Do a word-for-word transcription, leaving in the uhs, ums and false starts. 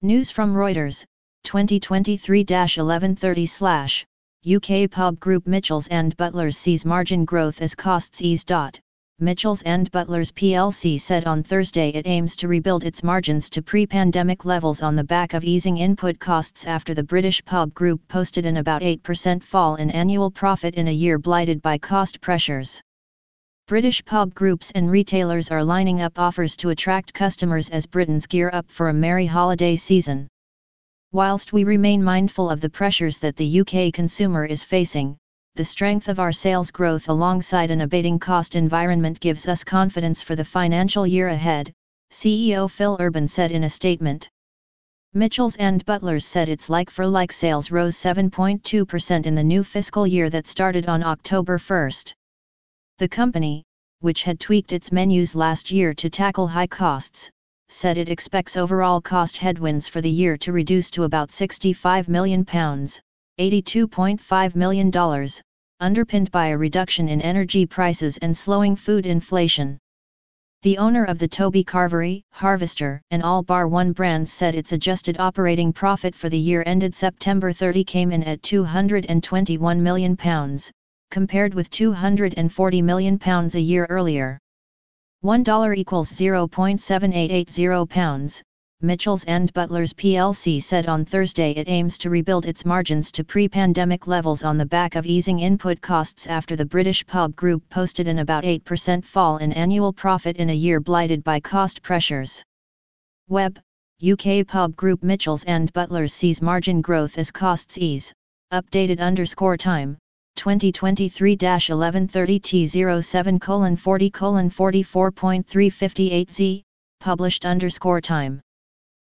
News from Reuters, twenty twenty-three to eleven thirty slash, U K pub group Mitchells and Butlers sees margin growth as costs ease. Mitchells and Butlers P L C said on Thursday it aims to rebuild its margins to pre-pandemic levels on the back of easing input costs after the British pub group posted an about eight percent fall in annual profit in a year blighted by cost pressures. British pub groups and retailers are lining up offers to attract customers as Britons gear up for a merry holiday season. Whilst we remain mindful of the pressures that the U K consumer is facing, the strength of our sales growth alongside an abating cost environment gives us confidence for the financial year ahead, C E O Phil Urban said in a statement. Mitchells and Butlers said its like-for-like sales rose seven point two percent in the new fiscal year that started on October first. The company, which had tweaked its menus last year to tackle high costs, said it expects overall cost headwinds for the year to reduce to about sixty-five million pounds, eighty-two point five million dollars, underpinned by a reduction in energy prices and slowing food inflation. The owner of the Toby Carvery, Harvester, and All Bar One brands said its adjusted operating profit for the year ended September thirtieth came in at two hundred twenty-one million pounds, compared with two hundred forty million pounds a year earlier. one dollar equals zero point seven eight eight zero pounds. Mitchells and Butlers P L C said on Thursday it aims to rebuild its margins to pre-pandemic levels on the back of easing input costs after the British pub group posted an about eight percent fall in annual profit in a year blighted by cost pressures. Web, U K pub group Mitchells and Butlers sees margin growth as costs ease, updated underscore time, twenty twenty-three to eleven thirty T zero seven colon forty colon forty-four point three five eight Z, published underscore time.